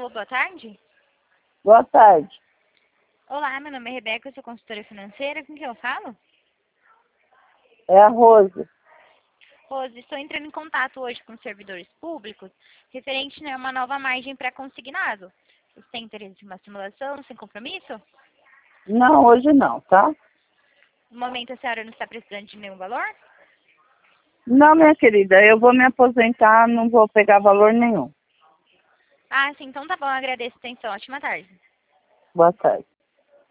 Alô, boa tarde. Boa tarde. Olá, meu nome é Rebeca, eu sou consultora financeira. Com quem eu falo? É a Rose. Rose, estou entrando em contato hoje com os servidores públicos, referente a uma nova margem pré-consignado. Você tem interesse em uma simulação sem compromisso? Não, hoje não, tá? No momento a senhora não está precisando de nenhum valor? Não, minha querida, eu vou me aposentar, não vou pegar valor nenhum. Ah, sim, então tá bom, agradeço a atenção. Ótima tarde. Boa tarde.